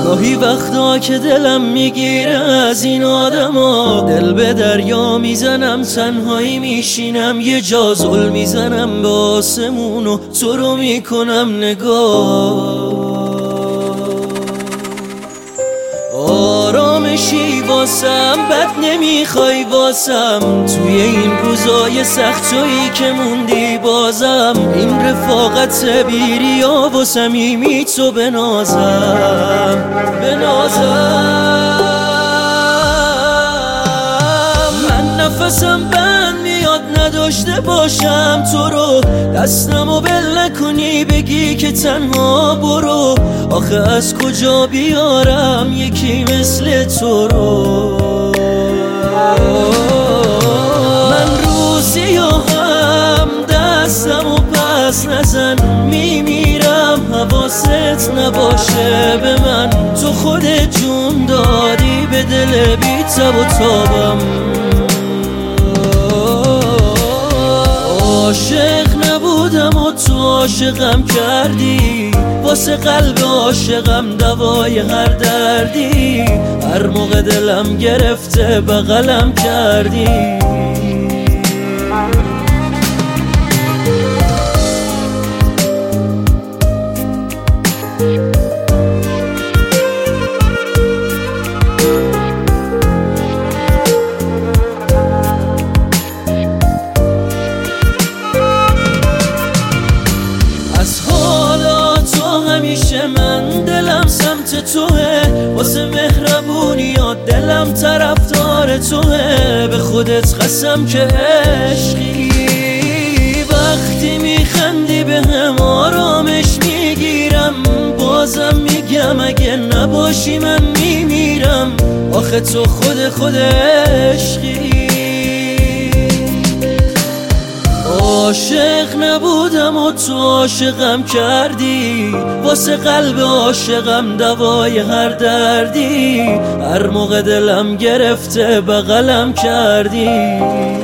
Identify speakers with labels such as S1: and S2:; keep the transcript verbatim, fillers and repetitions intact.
S1: گاهی وقتا که دلم میگیره از این آدما، دل به دریا میزنم تنهایی میشینم یه جا زل میزنم به آسمون و تو رو میکنم نگاه. آرامشی واسم بد نمیخوای واسم، توی این روزای سخت تویی که موندی بازم، این رفاقت بیریا و صمیمی تو بنازم بنازم. من نفسم بند میاد نداشته باشم تو رو، دستمو بل نکنی بگی که تنها برو، آخه از کجا بیارم یکی مثل تو رو. من روزی هم دستمو پس نزن، میمیرم حواست نباشه به من، تو خودت جون دادی به دل بی تب و تابم. عاشق نبودم و تو عاشقم کردی، واسه قلب عاشقم دوای هر دردی، هر موقع دلم گرفته بغلم کردی. همیشه من دلم سمت توه، واسه مهربونیات دلم طرفدار توه، به خودت قسم که عشقی، وقتی میخندی به هم آرامش میگیرم، بازم میگم اگه نباشی من میمیرم، آخه تو خود خود عشقی. عاشق نبودم و تو عاشقم کردی، واسه قلب عاشقم دوای هر دردی، هر موقع دلم گرفته بغلم کردی.